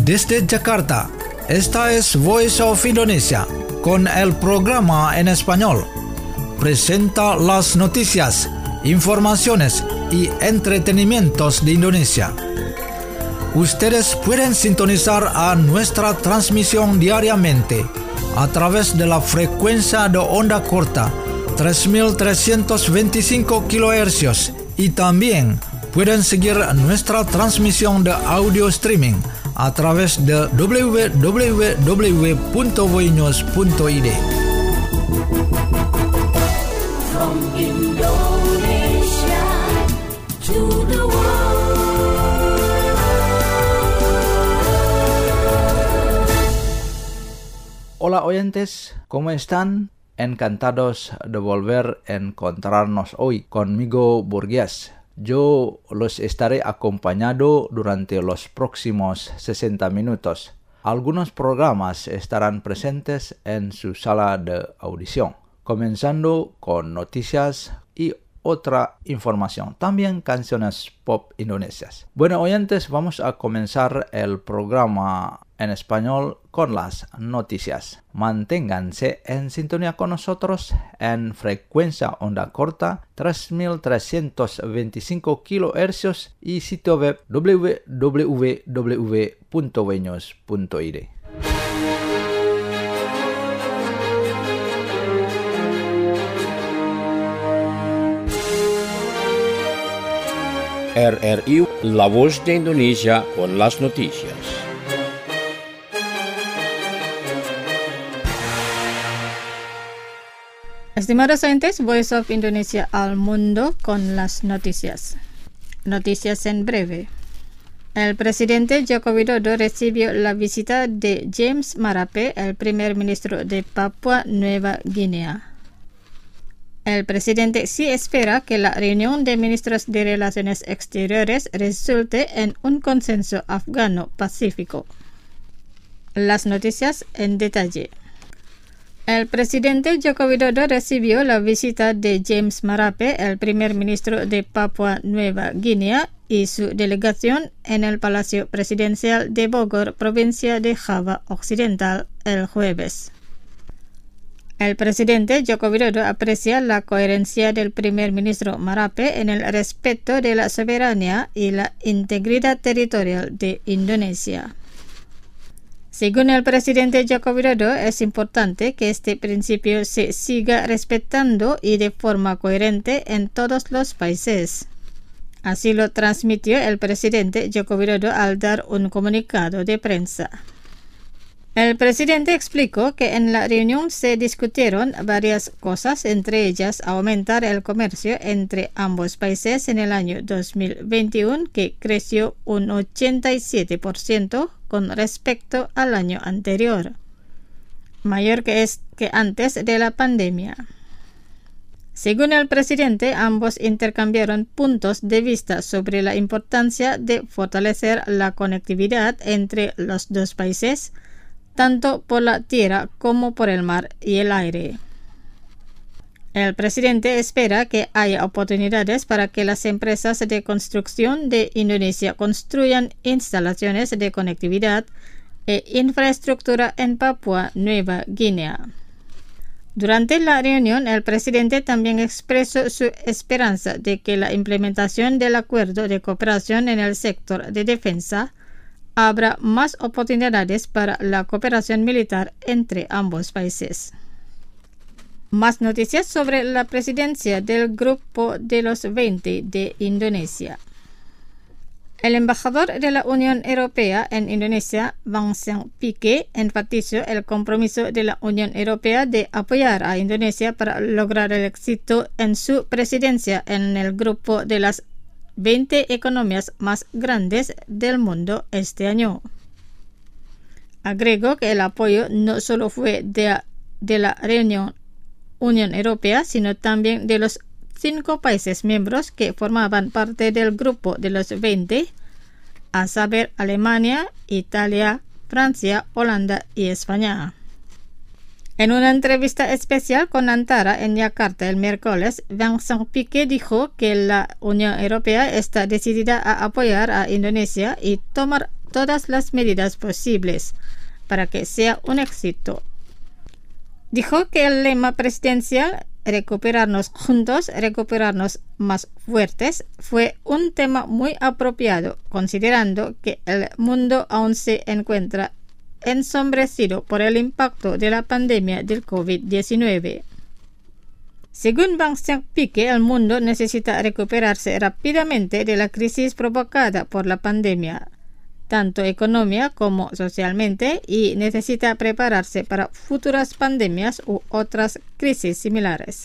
Desde Jakarta, esta es Voice of Indonesia, con el programa en español. Presenta las noticias, informaciones y entretenimientos de Indonesia. Ustedes pueden sintonizar a nuestra transmisión diariamente a través de la frecuencia de onda corta 3.325 kHz y también pueden seguir nuestra transmisión de audio streaming a través de www.voinews.id. From Indonesia to the world. Hola oyentes, ¿cómo están? Encantados de volver a encontrarnos hoy conmigo, Burgués. Yo los estaré acompañando durante los próximos 60 minutos. Algunos programas estarán presentes en su sala de audición, comenzando con noticias y otra información, también canciones pop indonesias. Bueno, oyentes, vamos a comenzar el programa en español con las noticias. Manténganse en sintonía con nosotros en frecuencia onda corta 3.325 kHz y sitio web www.voinews.id. RRI, La Voz de Indonesia con las noticias. Estimados oyentes, Voice of Indonesia al mundo con las noticias. Noticias en breve. El presidente Joko Widodo recibió la visita de James Marape, el primer ministro de Papua Nueva Guinea. El presidente sí espera que la reunión de ministros de Relaciones Exteriores resulte en un consenso afgano-pacífico. Las noticias en detalle. El presidente Joko Widodo recibió la visita de James Marape, el primer ministro de Papua Nueva Guinea, y su delegación en el Palacio Presidencial de Bogor, provincia de Java Occidental, el jueves. El presidente Joko Widodo aprecia la coherencia del primer ministro Marape en el respeto de la soberanía y la integridad territorial de Indonesia. Según el presidente Joko Widodo, es importante que este principio se siga respetando y de forma coherente en todos los países. Así lo transmitió el presidente Joko Widodo al dar un comunicado de prensa. El presidente explicó que en la reunión se discutieron varias cosas, entre ellas aumentar el comercio entre ambos países en el año 2021, que creció un 87% con respecto al año anterior, mayor que antes de la pandemia. Según el presidente, ambos intercambiaron puntos de vista sobre la importancia de fortalecer la conectividad entre los dos países, tanto por la tierra como por el mar y el aire. El presidente espera que haya oportunidades para que las empresas de construcción de Indonesia construyan instalaciones de conectividad e infraestructura en Papua Nueva Guinea. Durante la reunión, el presidente también expresó su esperanza de que la implementación del acuerdo de cooperación en el sector de defensa habrá más oportunidades para la cooperación militar entre ambos países. Más noticias sobre la presidencia del Grupo de los 20 de Indonesia. El embajador de la Unión Europea en Indonesia, Vincent Piqué, enfatizó el compromiso de la Unión Europea de apoyar a Indonesia para lograr el éxito en su presidencia en el grupo de las 20 economías más grandes del mundo este año. Agregó que el apoyo no solo fue de la Unión Europea, sino también de los 5 países miembros que formaban parte del grupo de los 20, a saber Alemania, Italia, Francia, Holanda y España. En una entrevista especial con Antara en Yakarta el miércoles, Vincent Piqué dijo que la Unión Europea está decidida a apoyar a Indonesia y tomar todas las medidas posibles para que sea un éxito. Dijo que el lema presidencial "Recuperarnos juntos, recuperarnos más fuertes" fue un tema muy apropiado, considerando que el mundo aún se encuentra ensombrecido por el impacto de la pandemia del COVID-19. Según Bang Xiangpike, el mundo necesita recuperarse rápidamente de la crisis provocada por la pandemia, tanto económica como socialmente, y necesita prepararse para futuras pandemias u otras crisis similares.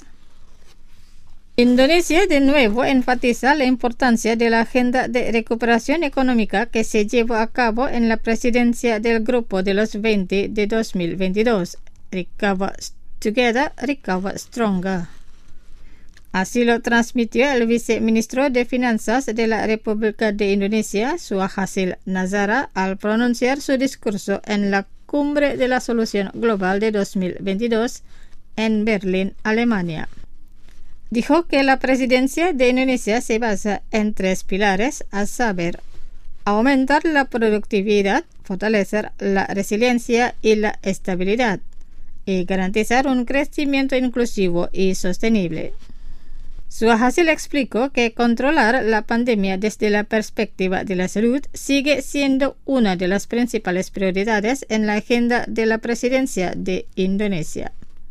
Indonesia de nuevo enfatiza la importancia de la agenda de recuperación económica que se llevó a cabo en la presidencia del Grupo de los 20 de 2022, Recover Together, Recover Stronger. Así lo transmitió el viceministro de Finanzas de la República de Indonesia, Suhasil Nazara, al pronunciar su discurso en la Cumbre de la Solución Global de 2022 en Berlín, Alemania. Dijo que la presidencia de Indonesia se basa en 3 pilares, a saber, aumentar la productividad, fortalecer la resiliencia y la estabilidad, y garantizar un crecimiento inclusivo y sostenible. Suhasil explicó que controlar la pandemia desde la perspectiva de la salud sigue siendo una de las principales prioridades en la agenda de la presidencia de Indonesia.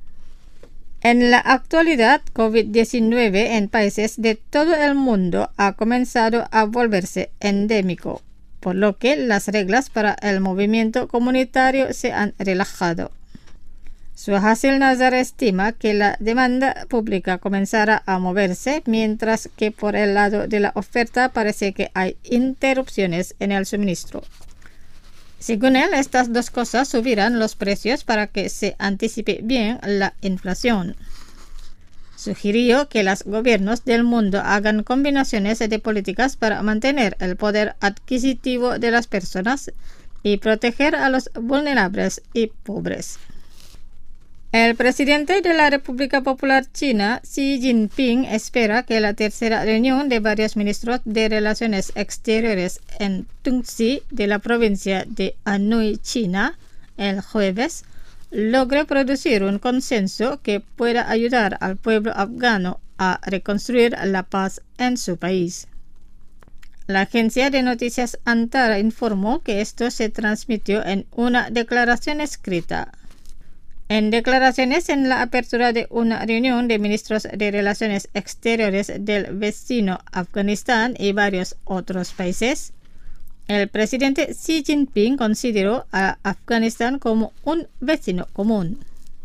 En la actualidad, COVID-19 en países de todo el mundo ha comenzado a volverse endémico, por lo que las reglas para el movimiento comunitario se han relajado. Suhasil Nazara estima que la demanda pública comenzará a moverse, mientras que por el lado de la oferta parece que hay interrupciones en el suministro. Según él, estas 2 cosas subirán los precios para que se anticipe bien la inflación. Sugirió que los gobiernos del mundo hagan combinaciones de políticas para mantener el poder adquisitivo de las personas y proteger a los vulnerables y pobres. El presidente de la República Popular China, Xi Jinping, espera que la tercera reunión de varios ministros de Relaciones Exteriores en Tungxi de la provincia de Anhui, China, el jueves, logre producir un consenso que pueda ayudar al pueblo afgano a reconstruir la paz en su país. La agencia de noticias Antara informó que esto se transmitió en una declaración escrita. En declaraciones en la apertura de una reunión de ministros de Relaciones Exteriores del vecino Afganistán y varios otros países, el presidente Xi Jinping consideró a Afganistán como un vecino común.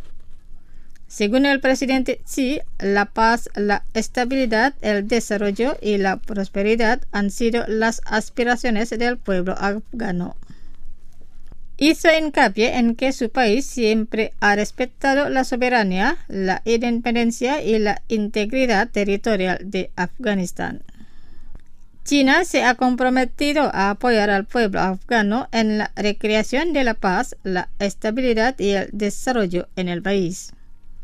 Según el presidente Xi, la paz, la estabilidad, el desarrollo y la prosperidad han sido las aspiraciones del pueblo afgano. Hizo hincapié en que su país siempre ha respetado la soberanía, la independencia y la integridad territorial de Afganistán. China se ha comprometido a apoyar al pueblo afgano en la recreación de la paz, la estabilidad y el desarrollo en el país.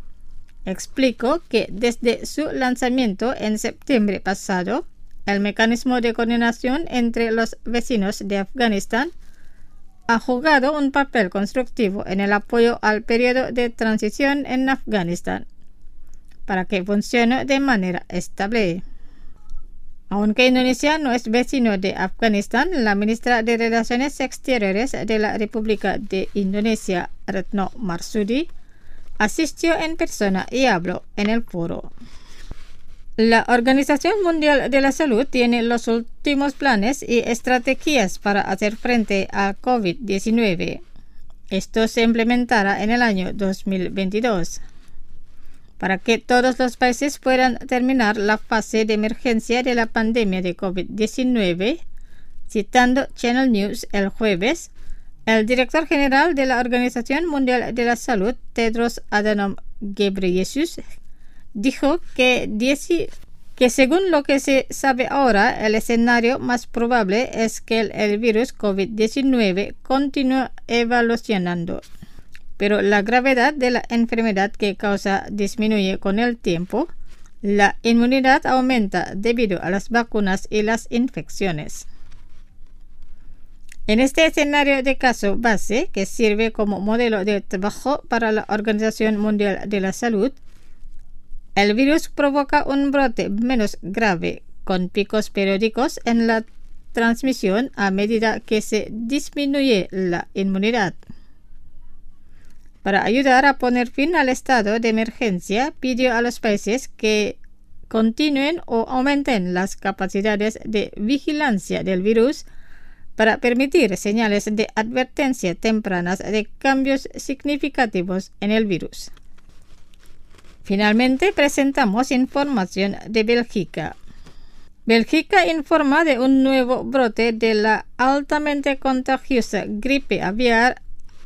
Explicó que desde su lanzamiento en septiembre pasado, el mecanismo de coordinación entre los vecinos de Afganistán ha jugado un papel constructivo en el apoyo al periodo de transición en Afganistán, para que funcione de manera estable. Aunque Indonesia no es vecino de Afganistán, la ministra de Relaciones Exteriores de la República de Indonesia, Retno Marsudi, asistió en persona y habló en el foro. La Organización Mundial de la Salud tiene los últimos planes y estrategias para hacer frente a COVID-19. Esto se implementará en el año 2022. Para que todos los países puedan terminar la fase de emergencia de la pandemia de COVID-19, citando Channel News el jueves, el director general de la Organización Mundial de la Salud, Tedros Adhanom Ghebreyesus, dijo que según lo que se sabe ahora, el escenario más probable es que el virus COVID-19 continúe evolucionando, pero la gravedad de la enfermedad que causa disminuye con el tiempo. La inmunidad aumenta debido a las vacunas y las infecciones. En este escenario de caso base, que sirve como modelo de trabajo para la Organización Mundial de la Salud, el virus provoca un brote menos grave, con picos periódicos en la transmisión a medida que se disminuye la inmunidad. Para ayudar a poner fin al estado de emergencia, pidió a los países que continúen o aumenten las capacidades de vigilancia del virus para permitir señales de advertencia tempranas de cambios significativos en el virus. Finalmente, presentamos información de Bélgica. Bélgica informa de un nuevo brote de la altamente contagiosa gripe aviar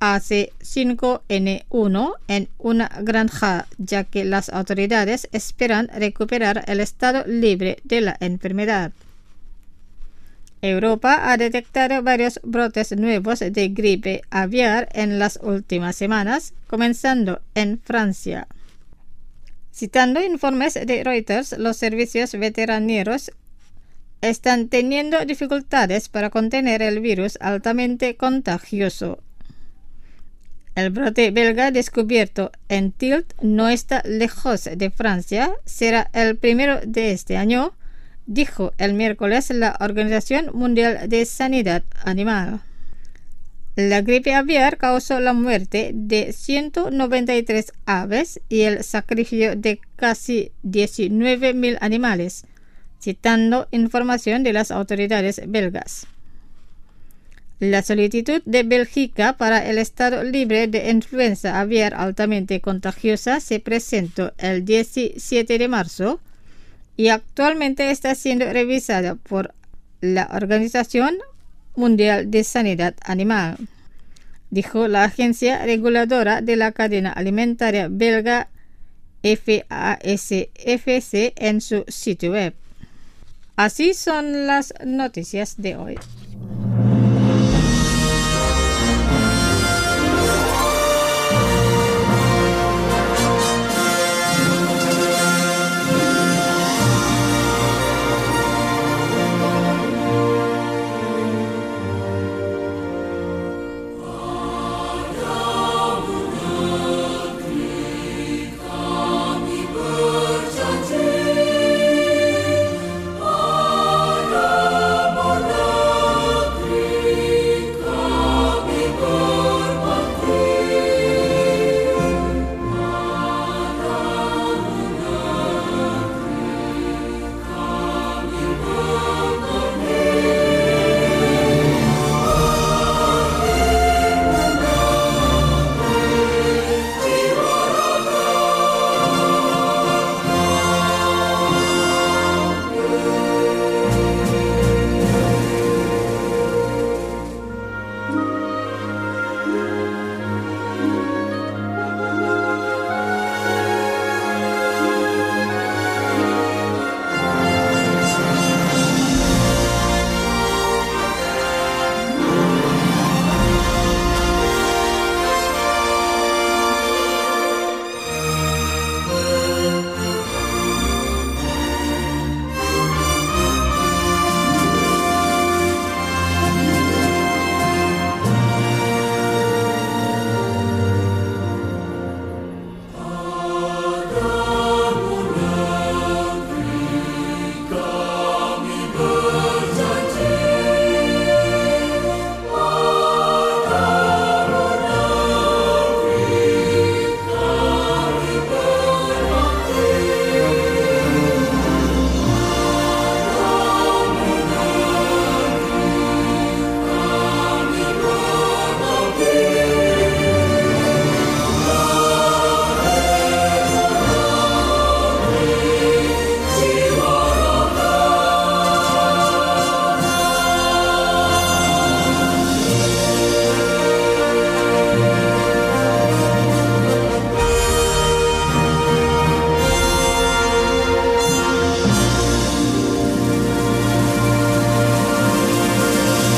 AC5N1 en una granja, ya que las autoridades esperan recuperar el estado libre de la enfermedad. Europa ha detectado varios brotes nuevos de gripe aviar en las últimas semanas, comenzando en Francia. Citando informes de Reuters, los servicios veterinarios están teniendo dificultades para contener el virus altamente contagioso. El brote belga descubierto en Tilt no está lejos de Francia, será el primero de este año, dijo el miércoles la Organización Mundial de Sanidad Animal. La gripe aviar causó la muerte de 193 aves y el sacrificio de casi 19.000 animales, citando información de las autoridades belgas. La solicitud de Bélgica para el estado libre de influenza aviar altamente contagiosa se presentó el 17 de marzo y actualmente está siendo revisada por la Organización Mundial de Sanidad Animal, dijo la agencia reguladora de la cadena alimentaria belga FASFC en su sitio web. Así son las noticias de hoy.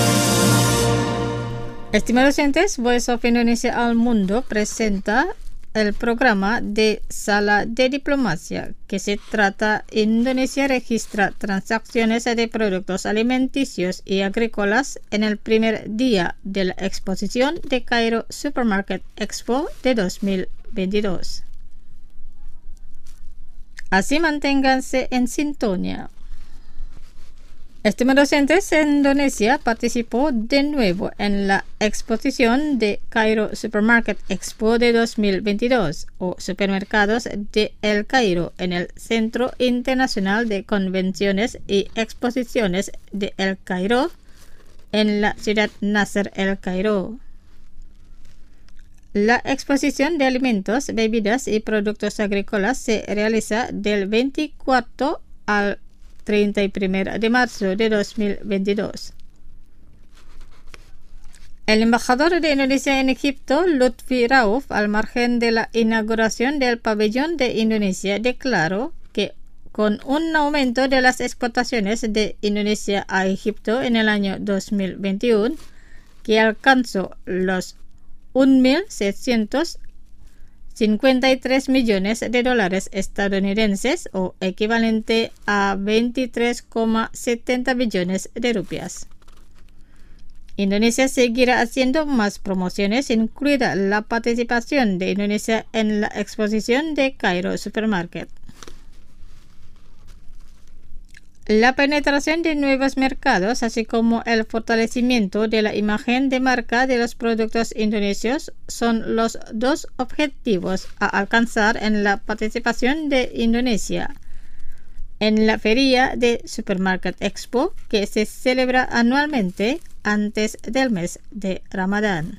Estimados oyentes, Voice of Indonesia al Mundo presenta el programa de Sala de Diplomacia, que se trata Indonesia registra transacciones de productos alimenticios y agrícolas en el primer día de la exposición de Cairo Supermarket Expo de 2022. Así manténganse en sintonía. Estimados oyentes, Indonesia participó de nuevo en la exposición de Cairo Supermarket Expo de 2022 o Supermercados de El Cairo en el Centro Internacional de Convenciones y Exposiciones de El Cairo en la ciudad Nasser El Cairo. La exposición de alimentos, bebidas y productos agrícolas se realiza del 24 al 31 de marzo de 2022. El embajador de Indonesia en Egipto, Lutfi Rauf, al margen de la inauguración del pabellón de Indonesia, declaró que con un aumento de las exportaciones de Indonesia a Egipto en el año 2021, que alcanzó los 1.653 millones de dólares estadounidenses o equivalente a 23,70 billones de rupias. Indonesia seguirá haciendo más promociones, incluida la participación de Indonesia en la exposición de Cairo Supermarket. La penetración de nuevos mercados, así como el fortalecimiento de la imagen de marca de los productos indonesios, son los dos objetivos a alcanzar en la participación de Indonesia en la Feria de Supermarket Expo, que se celebra anualmente antes del mes de Ramadán.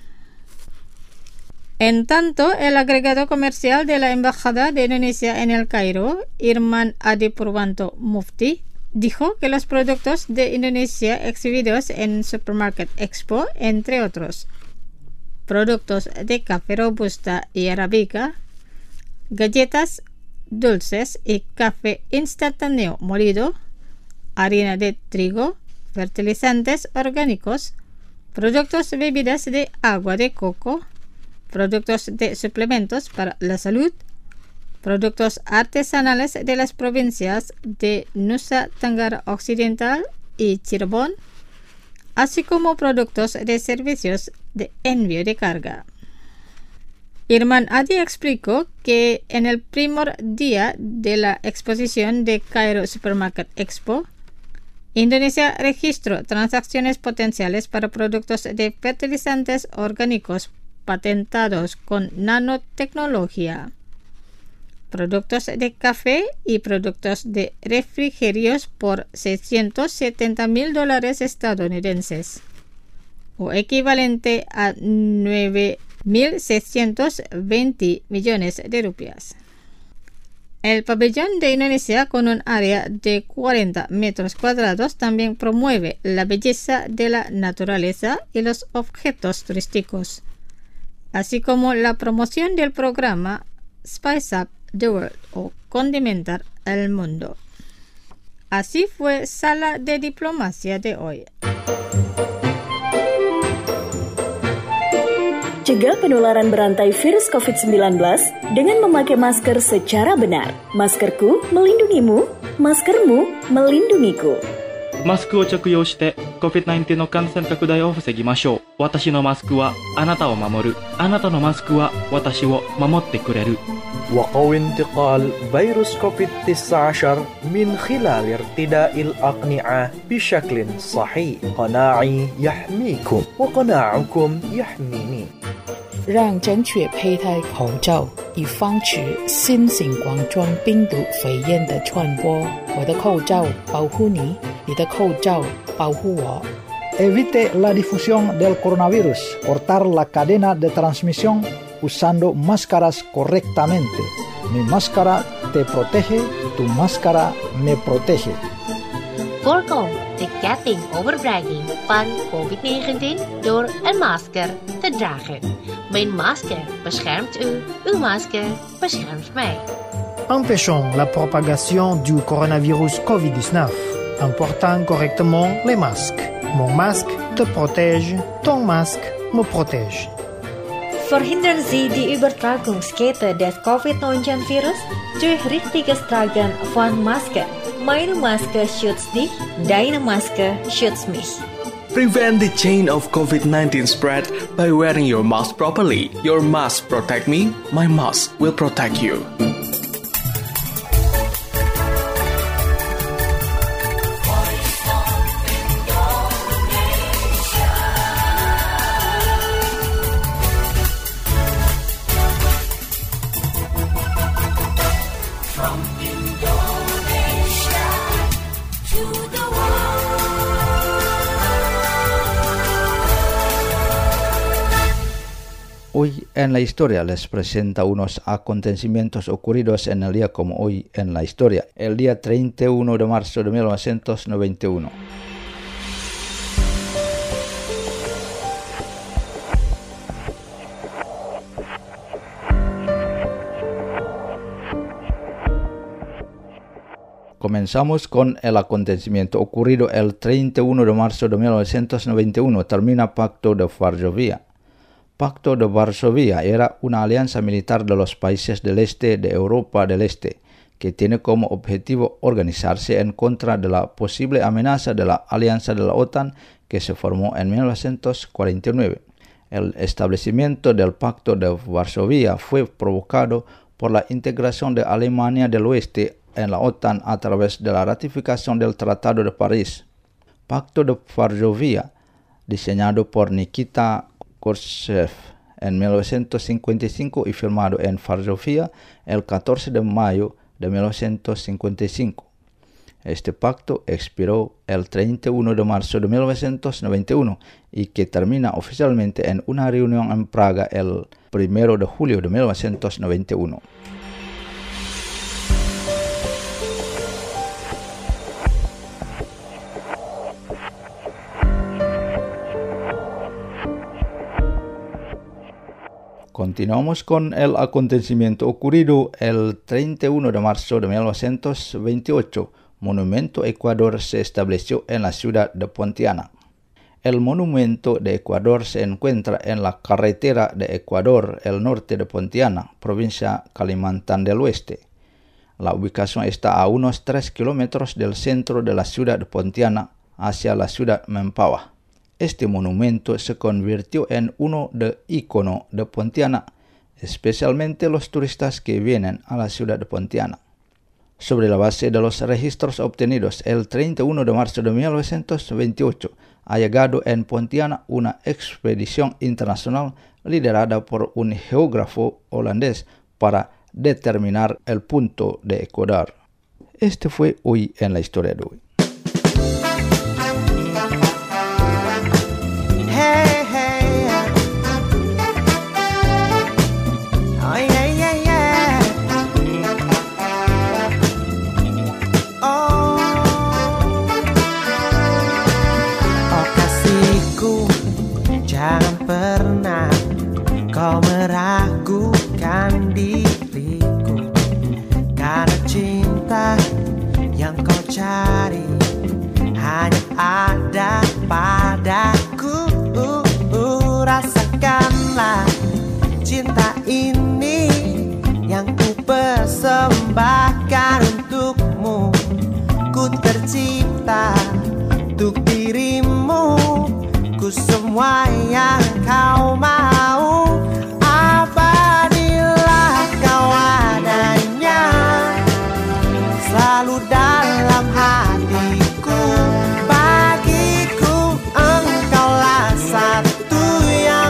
En tanto, el agregado comercial de la Embajada de Indonesia en El Cairo, Irman Adi Purwanto Mufti, dijo que los productos de Indonesia exhibidos en Supermarket Expo, entre otros, productos de café robusta y arábica, galletas dulces y café instantáneo molido, harina de trigo, fertilizantes orgánicos, productos bebidas de agua de coco, productos de suplementos para la salud, productos artesanales de las provincias de Nusa Tenggara Occidental y Cirebon, así como productos de servicios de envío de carga. Irman Adi explicó que en el primer día de la exposición de Cairo Supermarket Expo, Indonesia registró transacciones potenciales para productos de fertilizantes orgánicos patentados con nanotecnología, productos de café y productos de refrigerios por $670,000 estadounidenses, o equivalente a 9.620 millones de rupias. El pabellón de Indonesia, con un área de 40 metros cuadrados, también promueve la belleza de la naturaleza y los objetos turísticos, así como la promoción del programa Spice Up the World o Condimentar el Mundo. Así fue Sala de Diplomacia de hoy. Cegah penularan berantai virus COVID-19 dengan memakai masker secara benar. Maskerku melindungimu, maskermu melindungiku. マスクを着用して COVID-19 の感染拡大を防ぎましょう。私のマスクはあなたを守る。あなたのマスクは私を守ってくれる。 وقوي انتقال فيروس كوفيد-19 من خلال ارتداء الأقنعة بشكل صحيح. قناعي يحميكم وقناعكم يحميني. 让正确佩戴口罩，以防止新型冠状病毒肺炎的传播。我的口罩保护你，你的口罩保护我。 Evite la difusión del coronavirus. Cortar la cadena de transmisión usando máscaras correctamente. Mi máscara te protege, tu máscara me protege. Voorkom de ketting overbrenging van COVID-19 door een masker te dragen. Mijn masker beschermt u, uw masker beschermt mij. Empêchons la propagation du coronavirus COVID-19 en portant correctement les masques. Mon masque te protège, ton masque me protège. Verhindern Sie die Übertragungskette des Covid-19-Virus durch richtiges Tragen von Maske. Meine Maske schützt dich, deine Maske schützt mich. Prevent the chain of COVID-19 spread by wearing your mask properly. Your mask protect me, my mask will protect you. Hoy en la historia les presenta unos acontecimientos ocurridos en el día como hoy en la historia, el día 31 de marzo de 1991. Comenzamos con el acontecimiento ocurrido el 31 de marzo de 1991, termina Pacto de Varsovia. Pacto de Varsovia era una alianza militar de los países del este de Europa del Este, que tiene como objetivo organizarse en contra de la posible amenaza de la alianza de la OTAN que se formó en 1949. El establecimiento del Pacto de Varsovia fue provocado por la integración de Alemania del Oeste en la OTAN a través de la ratificación del Tratado de París. Pacto de Varsovia, diseñado por Nikita Khrushchev en 1955 y firmado en Varsovia el 14 de mayo de 1955. Este pacto expiró el 31 de marzo de 1991 y que termina oficialmente en una reunión en Praga el 1 de julio de 1991. Continuamos con el acontecimiento ocurrido el 31 de marzo de 1928. Monumento Ecuador se estableció en la ciudad de Pontianak. El monumento de Ecuador se encuentra en la carretera de Ecuador, el norte de Pontianak, provincia Kalimantan del Oeste. La ubicación está a unos 3 kilómetros del centro de la ciudad de Pontianak hacia la ciudad Mempawah. Este monumento se convirtió en uno de ícono de Pontianak, especialmente los turistas que vienen a la ciudad de Pontianak. Sobre la base de los registros obtenidos el 31 de marzo de 1928, ha llegado en Pontianak una expedición internacional liderada por un geógrafo holandés para determinar el punto de Ecuador. Este fue hoy en la historia de hoy. Pernah kau meragukan diriku, karena cinta yang kau cari hanya ada padaku. Rasakanlah cinta ini yang ku persembahkan untukmu. Ku tercipta untuk dirimu, ku semua yang kau mau. Abadilah kau adanya, selalu dalam hatiku. Bagiku engkaulah satu yang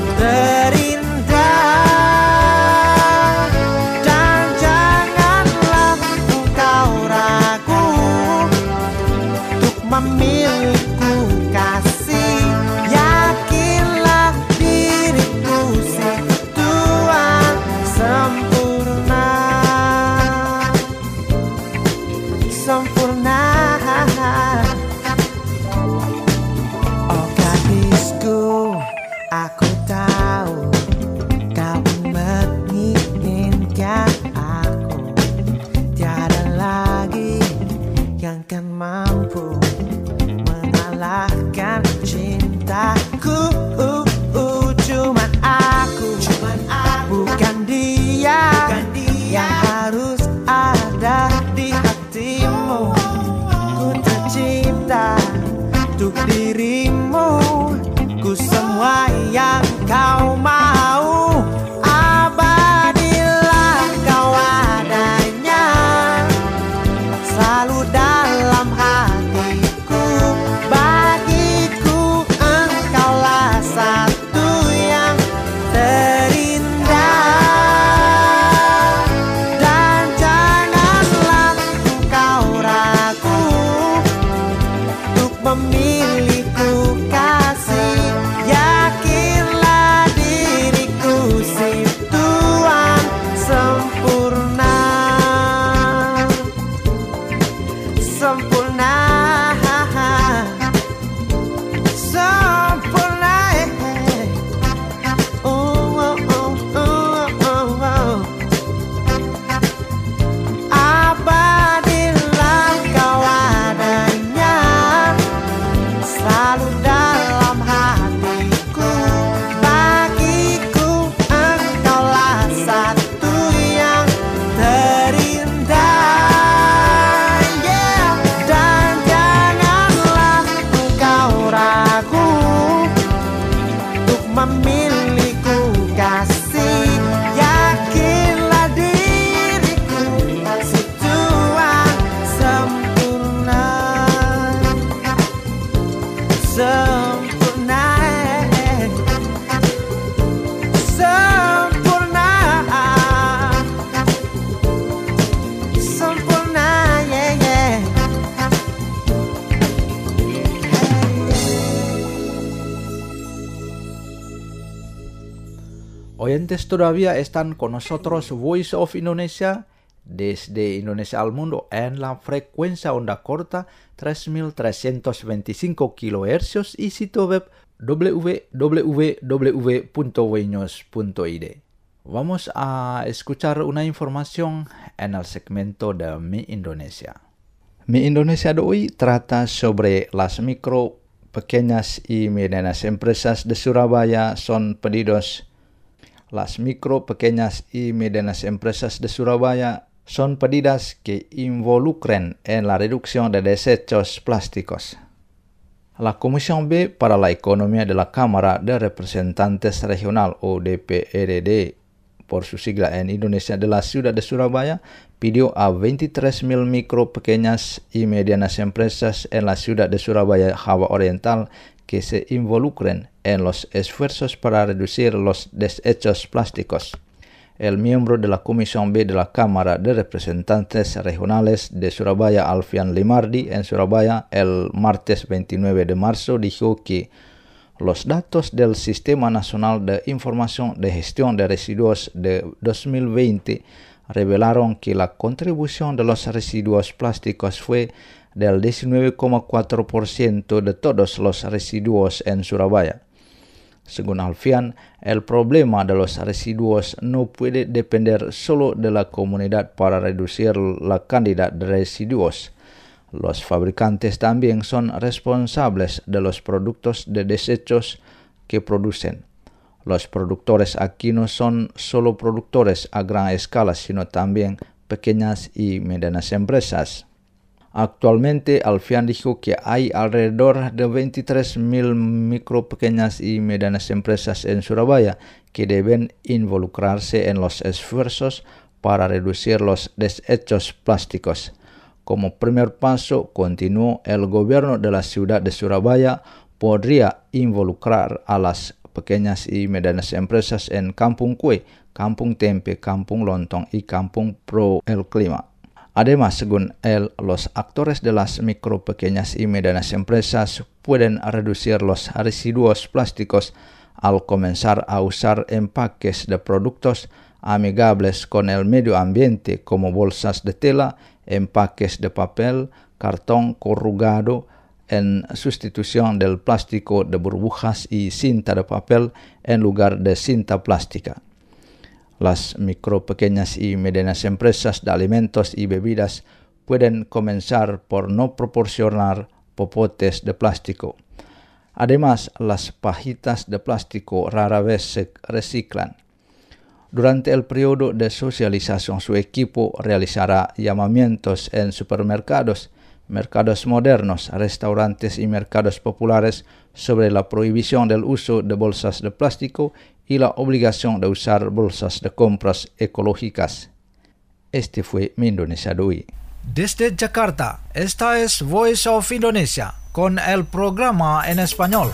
terindah, dan janganlah engkau ragu untuk memilihku kasih. Yakinlah diriku si Tuhan sempurna. oyentes todavía están con nosotros Voice of Indonesia desde Indonesia al mundo en la frecuencia onda corta 3325 kHz y sitio web www.wnews.id. Vamos a escuchar una información en el segmento de Mi Indonesia. Mi Indonesia de hoy trata sobre las micro, pequeñas y medianas empresas de Surabaya son pedidos. Las micro, pequeñas y medianas empresas de Surabaya son pedidas que involucren en la reducción de desechos plásticos. La Comisión B para la Economía de la Cámara de Representantes Regional o DPRD, por su sigla en Indonesia, de la ciudad de Surabaya, pidió a 23.000 micro, pequeñas y medianas empresas en la ciudad de Surabaya, Java Oriental, que se involucren en los esfuerzos para reducir los desechos plásticos. El miembro de la Comisión B de la Cámara de Representantes Regionales de Surabaya, Alfian Limardi, en Surabaya el martes 29 de marzo, dijo que los datos del Sistema Nacional de Información de Gestión de Residuos de 2020 revelaron que la contribución de los residuos plásticos fue del 19,4% de todos los residuos en Surabaya. Según Alfian, el problema de los residuos no puede depender solo de la comunidad para reducir la cantidad de residuos. Los fabricantes también son responsables de los productos de desechos que producen. Los productores aquí no son solo productores a gran escala, sino también pequeñas y medianas empresas. Actualmente, Alfian dijo que hay alrededor de 23.000 micro, pequeñas y medianas empresas en Surabaya que deben involucrarse en los esfuerzos para reducir los desechos plásticos. Como primer paso, continuó, el gobierno de la ciudad de Surabaya podría involucrar a las pequeñas y medianas empresas en Kampung Kue, Kampung Tempe, Kampung Lontong y Kampung Pro el Clima. Además, según él, los actores de las micro, pequeñas y medianas empresas pueden reducir los residuos plásticos al comenzar a usar empaques de productos amigables con el medio ambiente como bolsas de tela, empaques de papel, cartón corrugado en sustitución del plástico de burbujas y cinta de papel en lugar de cinta plástica. Las micro, pequeñas y medianas empresas de alimentos y bebidas pueden comenzar por no proporcionar popotes de plástico. Además, las pajitas de plástico rara vez se reciclan. Durante el periodo de socialización, su equipo realizará llamamientos en supermercados, mercados modernos, restaurantes y mercados populares sobre la prohibición del uso de bolsas de plástico y la obligación de usar bolsas de compras ecológicas. Este fue Mi Indonesia de hoy. Desde Jakarta, esta es Voice of Indonesia con el programa en español.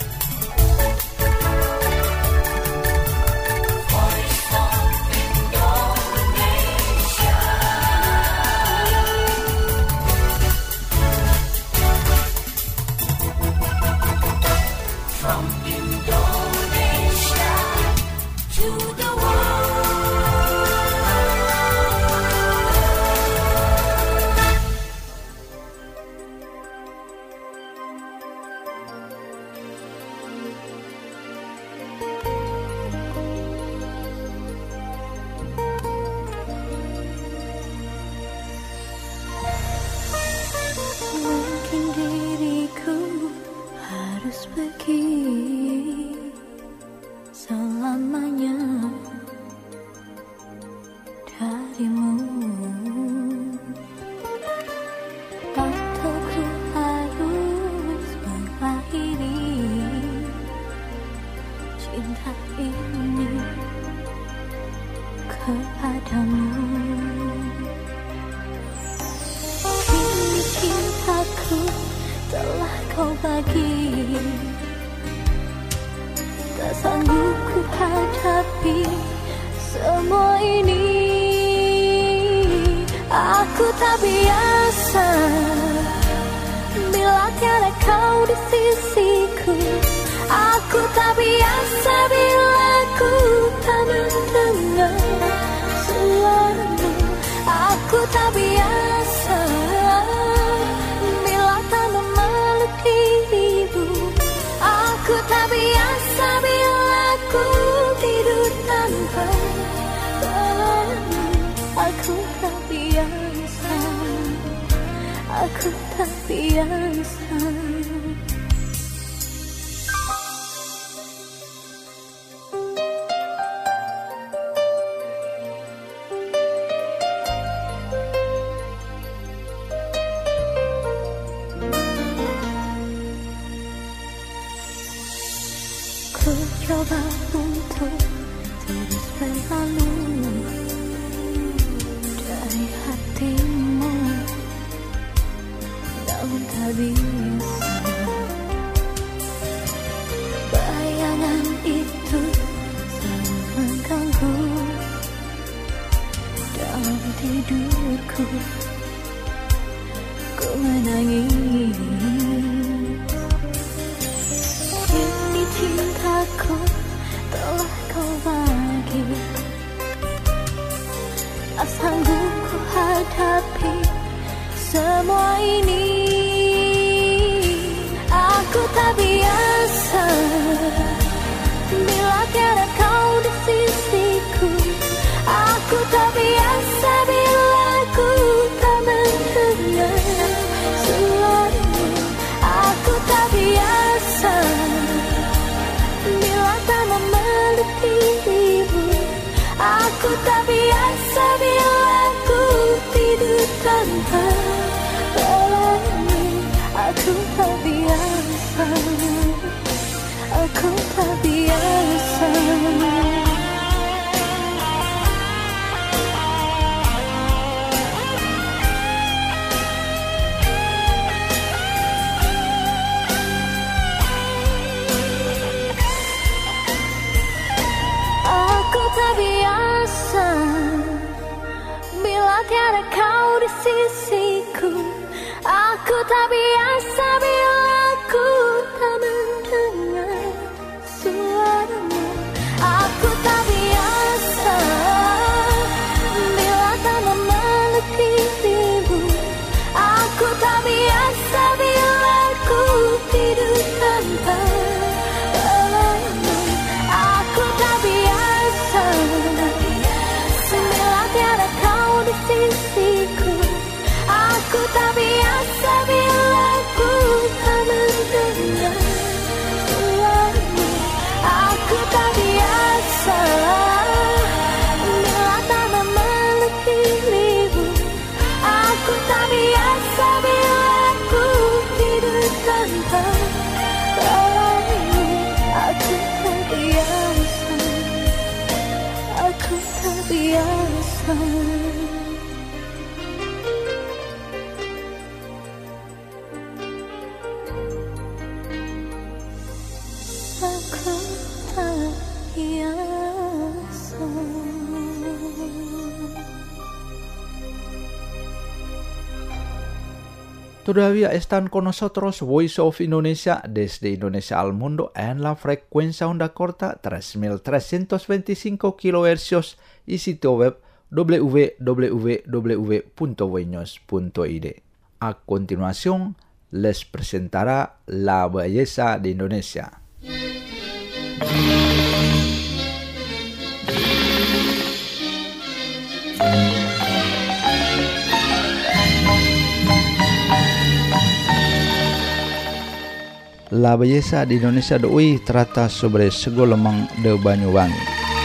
Tak sanggup ku hadapi semua ini. Aku tak biasa bila tiada kau di sisiku. Aku tak biasa bila aku tak mendengar suaramu. Aku tak biasa bila tak memeluk dirimu. Aku tak biasa bila ku tidur tanpa kamu. Aku tak biasa. Aku tak biasa. Ku coba untuk terus berlalu dari hatimu, namun tak bisa. Bayangan itu selalu mengganggu dalam tidurku. Ku menangis. Kini cintaku telah kau bagi. Tak sanggup ku hadapi semua ini. Aku tak biasa bila tiada kau di sisiku. Aku tak biasa bila ku tak mendengar suaramu. Aku tak biasa bila tak memeluk dirimu. Aku tak biasa bila ku tidur tanpa kamu. Aku tak biasa. Aku tak biasa. Aku tak biasa bila tiada kau di sisiku. Aku tak biasa bila ku tak mendengar suaramu. Aku tak biasa bila tak memeluk dirimu. Aku tak biasa bila ku tidur tanpa kamu. Aku tak biasa bila tiada kau di sisiku. Aku tak biasa bila ku tak mendengar suaramu. Aku tak biasa bila tak memeluk dirimu. Aku tak biasa bila ku tidur tanpa kamu. Aku tak biasa. Aku tak biasa. Aku tak biasa. Todavía están con nosotros Voice of Indonesia desde Indonesia al mundo en la frecuencia onda corta 3325 kHz y sitio web www.voinews.id. A continuación, les presentará la belleza de Indonesia. La belleza de Indonesia de hoy trata sobre Segolemang de Banyuwangi.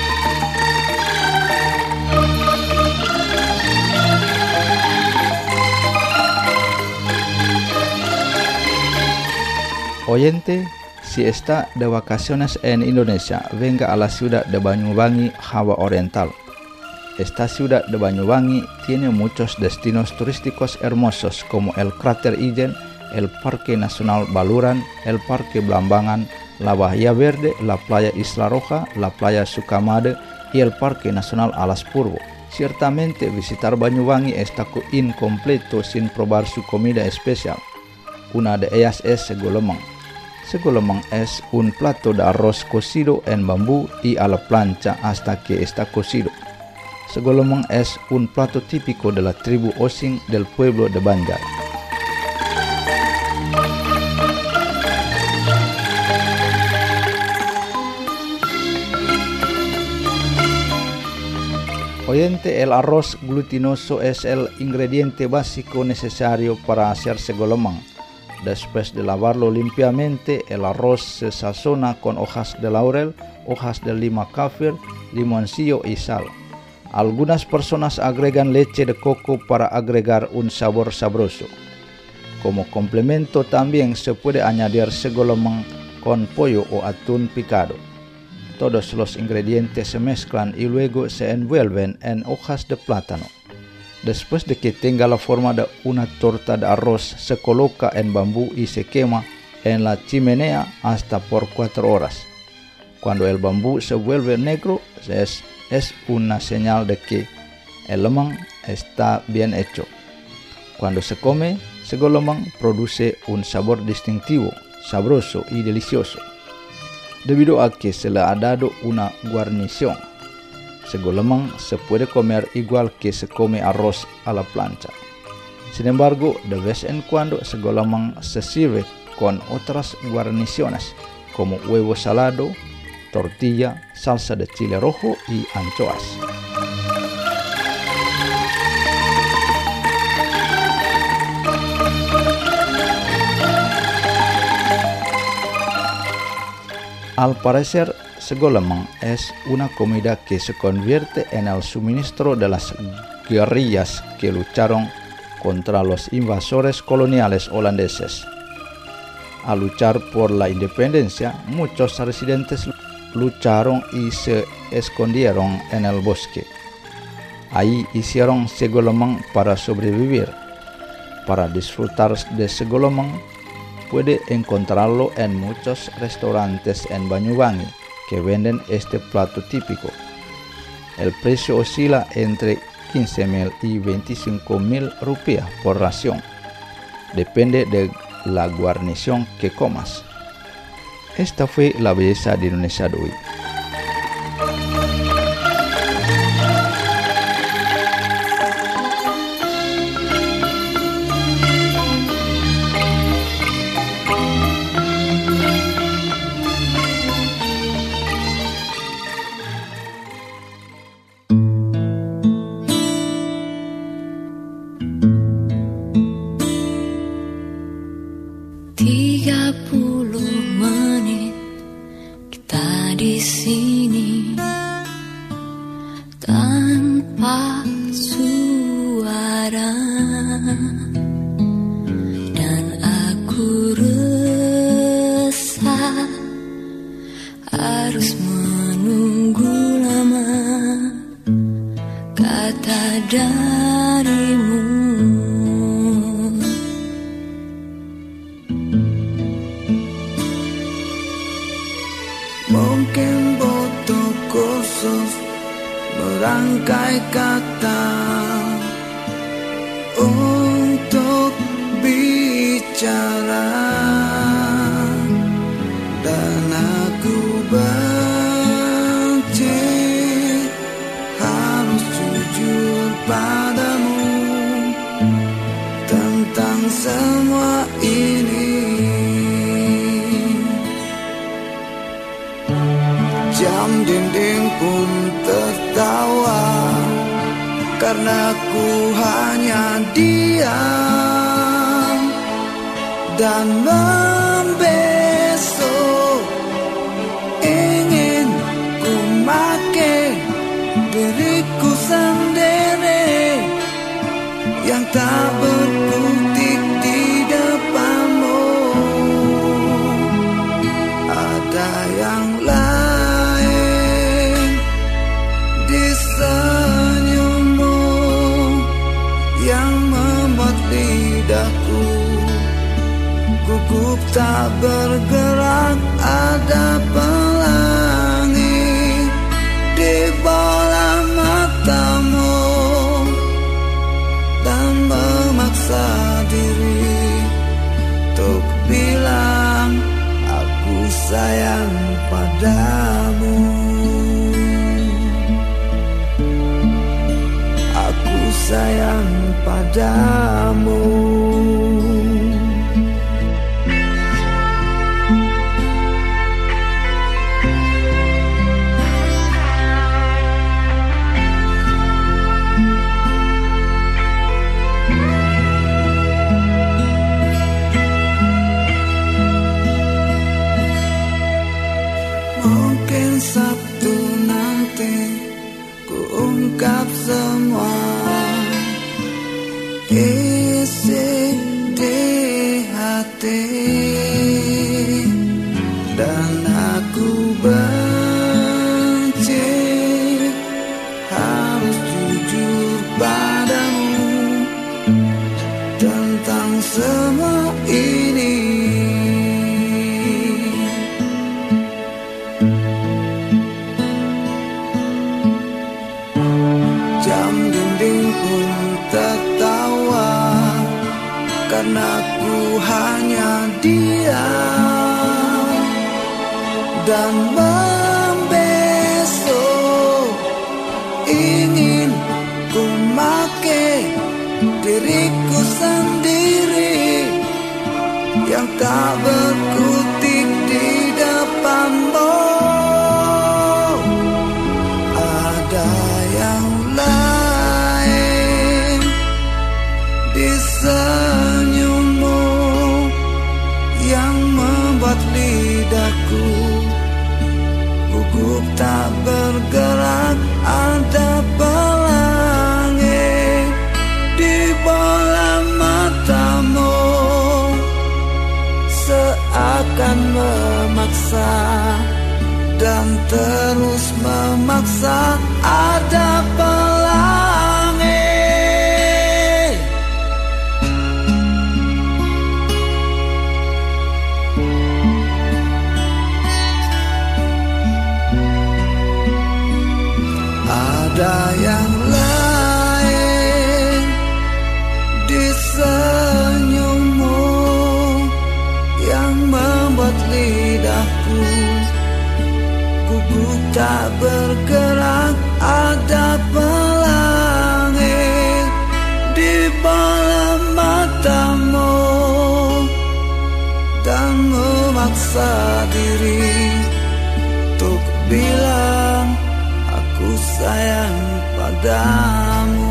Oyente, si está de vacaciones en Indonesia, venga a la ciudad de Banyuwangi, Java Oriental. Esta ciudad de Banyuwangi tiene muchos destinos turísticos hermosos como el cráter Ijen, el Parque Nacional Baluran, el Parque Blambangan, la Bahía Verde, la playa Isla Roja, la playa Sukamade y el Parque Nacional Alas Purwo. Ciertamente visitar Banyuwangi está incompleto sin probar su comida especial. Una de ellas es Segolemang. Segundo es un plato de arroz cocido en bambú y a la plancha hasta que está cocido. Segundo es un plato típico de la tribu Osing del pueblo de Banjar. Oyente, el arroz glutinoso es el ingrediente básico necesario para hacer segolomang. Después de lavarlo limpiamente, el arroz se sazona con hojas de laurel, hojas de lima kafir, limoncillo y sal. Algunas personas agregan leche de coco para agregar un sabor sabroso. Como complemento también se puede añadir segolomang con pollo o atún picado. Todos los ingredientes se mezclan y luego se envuelven en hojas de plátano. Después de que tenga la forma de una torta de arroz, se coloca en bambú y se quema en la chimenea hasta por 4 horas. Cuando el bambú se vuelve negro, es una señal de que el lemang está bien hecho. Cuando se come, segolomang produce un sabor distintivo, sabroso y delicioso, debido a que se le ha dado una guarnición. Segolomang se puede comer igual que se come arroz a la plancha. Sin embargo, de vez en cuando segolomang se sirve con otras guarniciones como huevo salado, tortilla, salsa de chile rojo y anchoas. Al parecer, segolomang es una comida que se convierte en el suministro de las guerrillas que lucharon contra los invasores coloniales holandeses. Al luchar por la independencia, muchos residentes lucharon y se escondieron en el bosque. Ahí hicieron segolomang para sobrevivir. Para disfrutar de segolomang, puede encontrarlo en muchos restaurantes en Banyuwangi que venden este plato típico. El precio oscila entre 15.000 y 25.000 rupiah por ración. Depende de la guarnición que comas. Esta fue la belleza de Indonesia de hoy. Mungkin butuh kursus merangkai kata untuk bicara, dan aku benci harus jujur padamu tentang semua ini. Jam dinding pun tertawa karena ku hanya diam dan membesok. Ingin ku make diriku sendiri yang tak berkutik di depanmu. Ada yang lain di senyummu yang membuat lidahku gugup tak bergerak. Ada pelangi di bola matamu dan memaksa diri untuk bilang sayang padamu. Aku sayang padamu. Mungkin Sabtu nanti ku ungkap semua isi di hati, dan aku benci harus jujur padamu tentang semua ini. Jam dinding pun tertawa karena ku hanya diam dan membesok. Ingin ku make diriku sendiri yang tak berkutik di depanmu. Ada yang lain di senyummu yang membuat lidahku gugup tak bergerak. Ada pelangi di bola matamu, seakan memaksa dan terus memaksa. Ada pelangi. Ada yang lain di senyummu yang membuat lidahku gugup tak bergerak. Ada pelangi di bola matamu dan memaksa diri untuk bilang aku sayang padamu.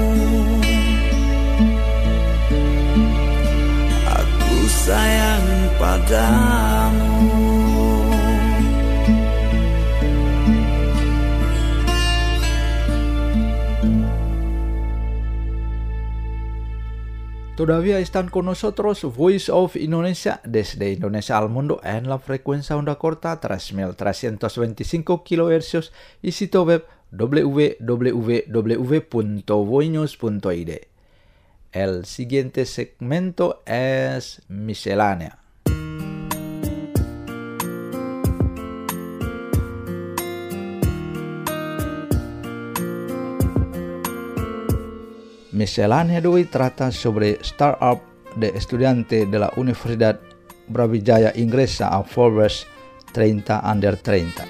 Aku sayang padamu. Todavía están con nosotros Voice of Indonesia desde Indonesia al mundo en la frecuencia onda corta 3325 kHz y sitio web www.voinews.id. El siguiente segmento es miscelánea. Miscelánea de hoy trata sobre startup de estudiante de la Universidad Brawijaya ingresa a Forbes 30 Under 30.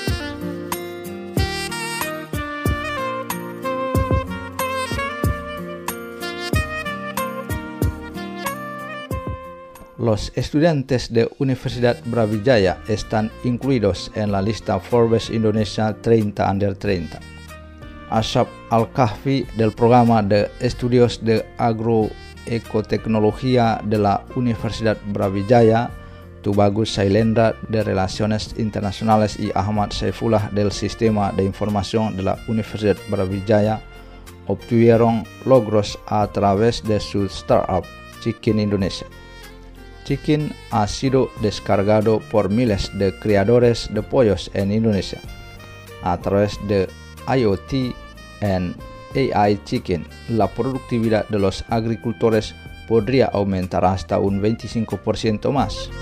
Los estudiantes de Universidad Brawijaya están incluidos en la lista Forbes Indonesia 30 Under 30. Ashraf Al-Kahfi del programa de estudios de agroecotecnología de la Universidad Brawijaya, Tubagus Sailendra de Relaciones Internacionales y Ahmad Saifullah del Sistema de Información de la Universidad Brawijaya obtuvieron logros a través de su startup Chikin Indonesia. Chikin ha sido descargado por miles de criadores de pollos en Indonesia. A través de IoT and AI Chicken, la productividad de los agricultores podría aumentar hasta un 25% más.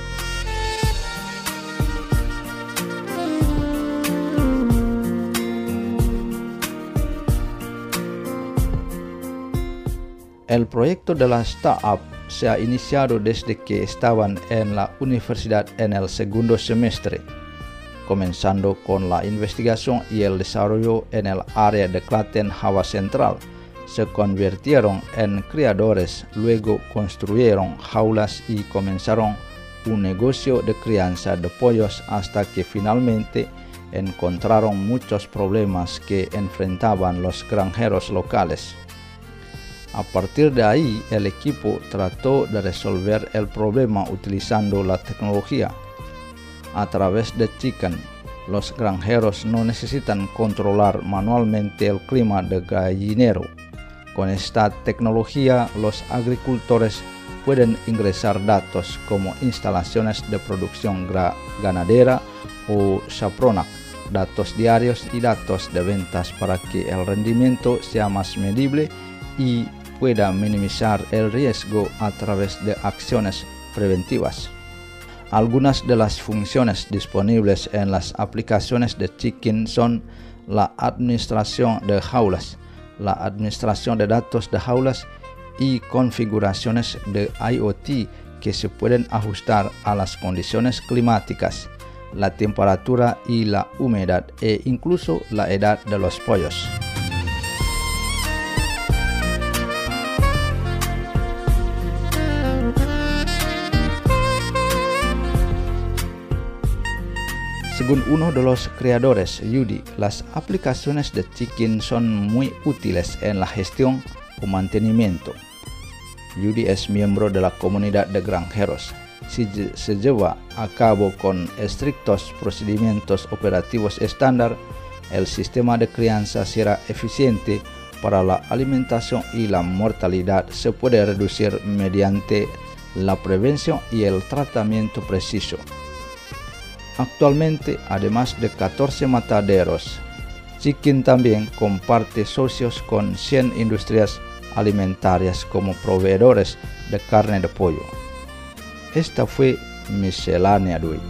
El proyecto de la startup se ha iniciado desde que estaban en la universidad en el segundo semestre, comenzando con la investigación y el desarrollo en el área de Klaten, Java Central. Se convirtieron en criadores, luego construyeron jaulas y comenzaron un negocio de crianza de pollos hasta que finalmente encontraron muchos problemas que enfrentaban los granjeros locales. A partir de ahí, el equipo trató de resolver el problema utilizando la tecnología. A través de Chicken, los granjeros no necesitan controlar manualmente el clima de gallinero. Con esta tecnología, los agricultores pueden ingresar datos como instalaciones de producción ganadera o chapronac, datos diarios y datos de ventas para que el rendimiento sea más medible y pueda minimizar el riesgo a través de acciones preventivas. Algunas de las funciones disponibles en las aplicaciones de Chicken son la administración de jaulas, la administración de datos de jaulas y configuraciones de IoT que se pueden ajustar a las condiciones climáticas, la temperatura y la humedad e incluso la edad de los pollos. Según uno de los creadores, Yudi, las aplicaciones de Chicken son muy útiles en la gestión o mantenimiento. Yudi es miembro de la comunidad de granjeros. Si se lleva a cabo con estrictos procedimientos operativos estándar, el sistema de crianza será eficiente para la alimentación y la mortalidad se puede reducir mediante la prevención y el tratamiento preciso. Actualmente, además de 14 mataderos, Chicken también comparte socios con 100 industrias alimentarias como proveedores de carne de pollo. Esta fue Miscelánea de hoy.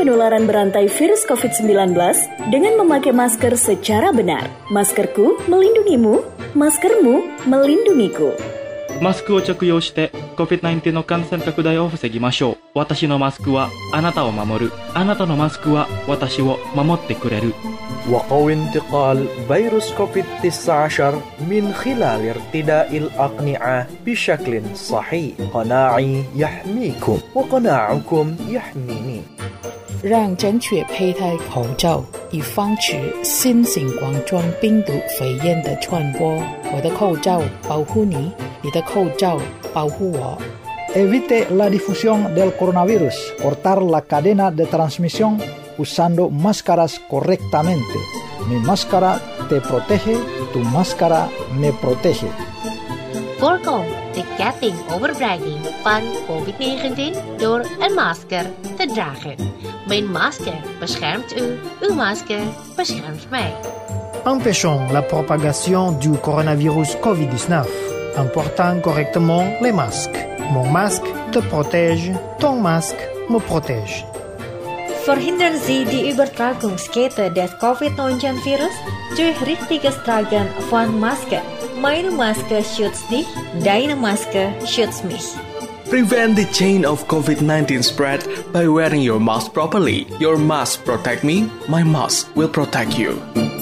penularan berantai virus COVID-19 dengan memakai masker secara benar. Maskerku melindungimu, maskermu melindungiku. マスクを着用して COVID-19 の感染拡大を防ぎましょう。私のマスクはあなたを守る。あなたのマスクは私を守ってくれる。 وقو انتقال فيروس كوفيد-19 من خلال ارتداء الأقنعة بشكل صحيح. قناعي يحميكم وقناعكم يحميني. 让正确佩戴口罩，以防止新型冠状病毒肺炎的传播。我的口罩保护你，你的口罩保护我。 Evite la difusión del coronavirus. Cortar la cadena de transmisión usando máscaras correctamente. Mi máscara te protege, tu máscara me protege. Voorkom de ketting overbregging van COVID-19 door een masker te dragen. Mijn masker beschermt u, uw masker beschermt mij. Empêchons la propagation du coronavirus COVID-19 en portant correctement les masques. Mon masque te protège, ton masque me protège. Verhindern Sie die Übertragungskette des Covid-19-Virus durch richtiges Tragen von Maske. Meine Maske schützt dich, deine Maske schützt mich. Prevent the chain of COVID-19 spread by wearing your mask properly. Your mask protect me, my mask will protect you.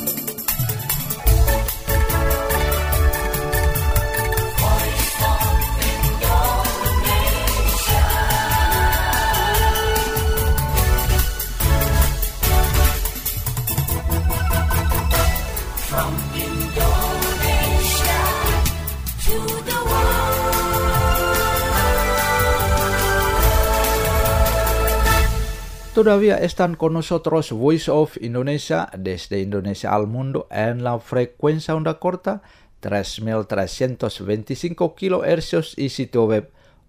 Todavía están con nosotros Voice of Indonesia desde Indonesia al mundo en la frecuencia onda corta 3325 kHz y sitio web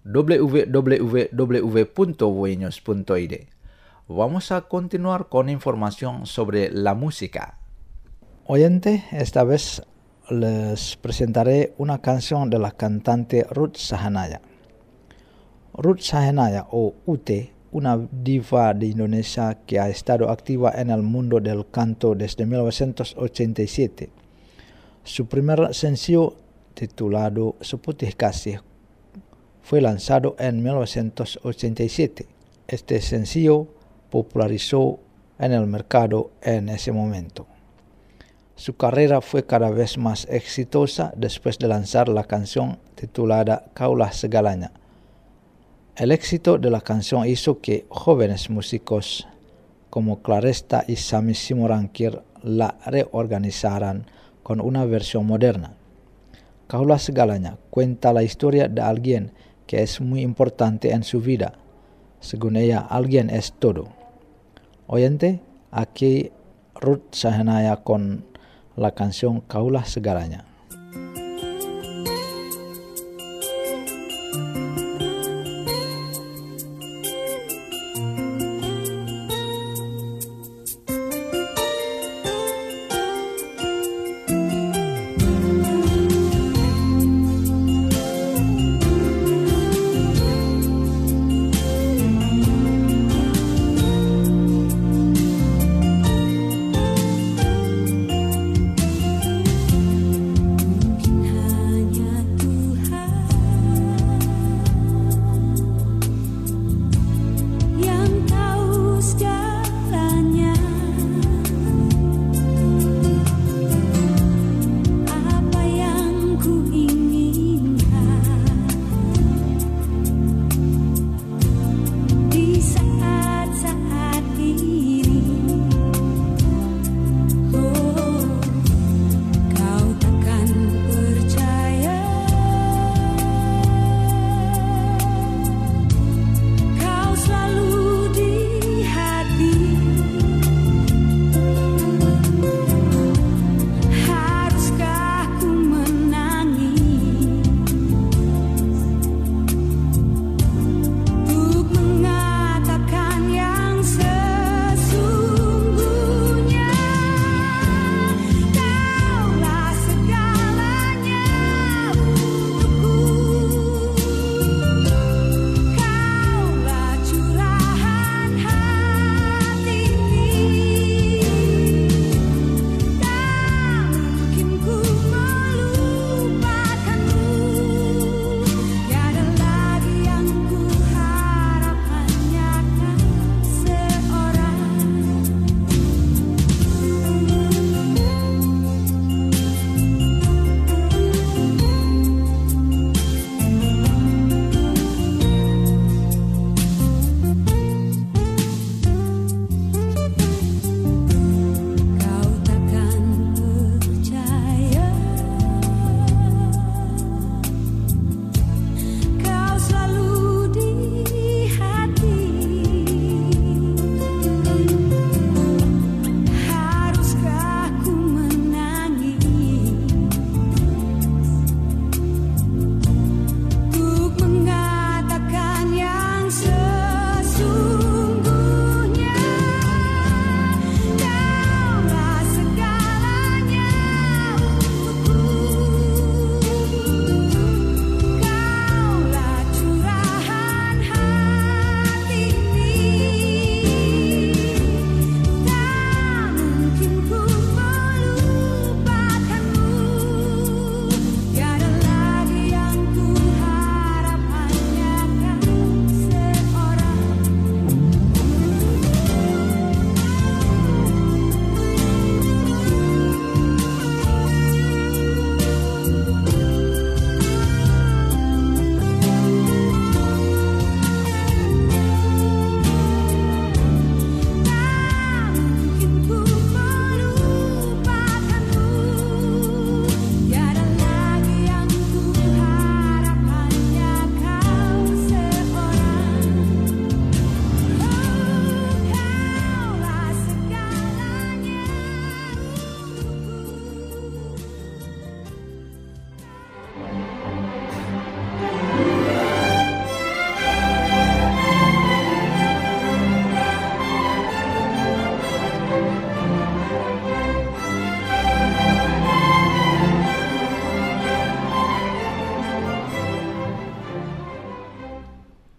www.voinews.id. Vamos a continuar con información sobre la música. Oyente, esta vez les presentaré una canción de la cantante Ruth Sahanaya. Ruth Sahanaya o Ute, una diva de Indonesia que ha estado activa en el mundo del canto desde 1987. Su primer sencillo, titulado Seputih Kasih, fue lanzado en 1987. Este sencillo popularizó en el mercado en ese momento. Su carrera fue cada vez más exitosa después de lanzar la canción titulada Kaulah Segalanya. El éxito de la canción hizo que jóvenes músicos como Claresta y Sami Simorangkir la reorganizaran con una versión moderna. Kaulah Segalanya cuenta la historia de alguien que es muy importante en su vida. Según ella, alguien es todo. Oyente, aquí Ruth Sahanaya con la canción Kaulah Segalanya.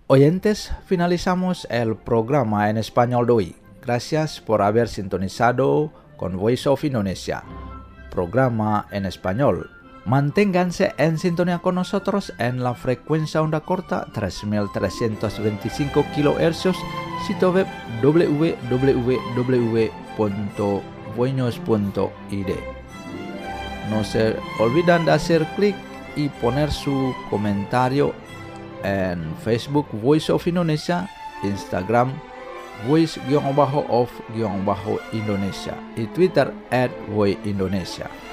Oyentes, finalizamos el programa en español de hoy. Gracias por haber sintonizado con Voice of Indonesia, programa en español. Manténganse en sintonía con nosotros en la frecuencia onda corta 3325 kHz, sitio web www.voinos.id. No se olviden de hacer clic y poner su comentario en Facebook Voice of Indonesia, Instagram Voice_of_Indonesia y Twitter @voiceindonesia.